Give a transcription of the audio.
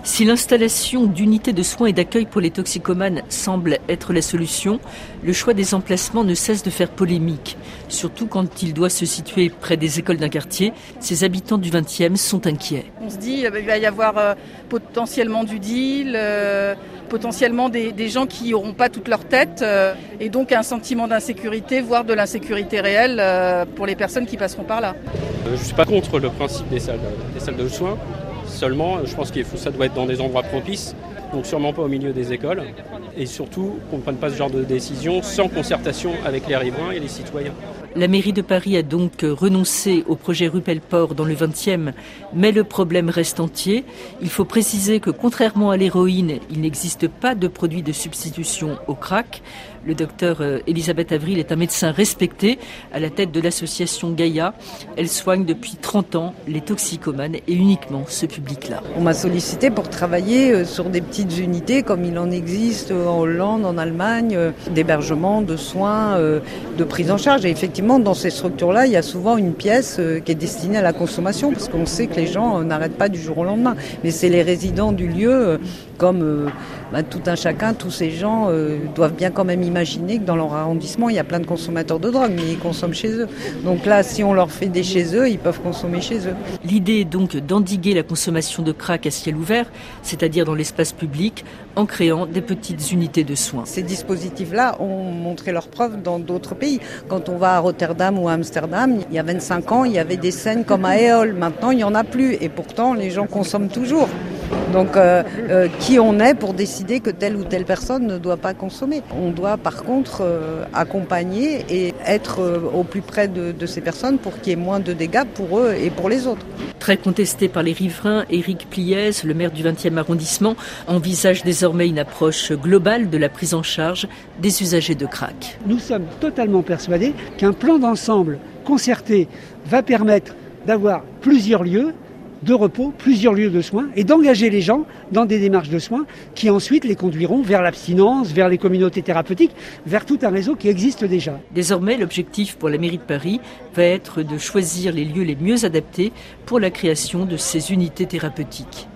Si l'installation d'unités de soins et d'accueil pour les toxicomanes semble être la solution, le choix des emplacements ne cesse de faire polémique. Surtout quand il doit se situer près des écoles d'un quartier, ces habitants du 20e sont inquiets. On se dit qu'il va y avoir potentiellement du deal, potentiellement des gens qui n'auront pas toute leur tête et donc un sentiment d'insécurité, voire de l'insécurité réelle pour les personnes qui passeront par là. Je ne suis pas contre le principe des salles de soins. Seulement, je pense que ça doit être dans des endroits propices, donc sûrement pas au milieu des écoles. Et surtout, qu'on ne prenne pas ce genre de décision sans concertation avec les riverains et les citoyens. La mairie de Paris a donc renoncé au projet rue Pelleport dans le 20e, mais le problème reste entier. Il faut préciser que contrairement à l'héroïne, il n'existe pas de produit de substitution au crack. Le docteur Elisabeth Avril est un médecin respecté à la tête de l'association Gaïa. Elle soigne depuis 30 ans les toxicomanes et uniquement ce public-là. On m'a sollicité pour travailler sur des petites unités comme il en existe en Hollande, en Allemagne, d'hébergement, de soins, de prise en charge. Et effectivement, dans ces structures-là, il y a souvent une pièce qui est destinée à la consommation parce qu'on sait que les gens n'arrêtent pas du jour au lendemain. Mais c'est les résidents du lieu, comme tout un chacun, tous ces gens doivent bien quand même imaginer que dans leur arrondissement, il y a plein de consommateurs de drogue, mais ils consomment chez eux. Donc là, si on leur fait des chez eux, ils peuvent consommer chez eux. L'idée est donc d'endiguer la consommation de crack à ciel ouvert, c'est-à-dire dans l'espace public, en créant des petites unités de soins. Ces dispositifs-là ont montré leurs preuves dans d'autres pays. Quand on va à Rotterdam ou à Amsterdam, il y a 25 ans, il y avait des scènes comme à Eole. Maintenant, il n'y en a plus. Et pourtant, les gens consomment toujours. Donc, qui on est pour décider que telle ou telle personne ne doit pas consommer? On doit par contre accompagner et être au plus près de ces personnes pour qu'il y ait moins de dégâts pour eux et pour les autres. Très contesté par les riverains, Éric Pliez, le maire du 20e arrondissement, envisage désormais une approche globale de la prise en charge des usagers de crack. Nous sommes totalement persuadés qu'un plan d'ensemble concerté va permettre d'avoir plusieurs lieux de repos, plusieurs lieux de soins et d'engager les gens dans des démarches de soins qui ensuite les conduiront vers l'abstinence, vers les communautés thérapeutiques, vers tout un réseau qui existe déjà. Désormais, l'objectif pour la mairie de Paris va être de choisir les lieux les mieux adaptés pour la création de ces unités thérapeutiques.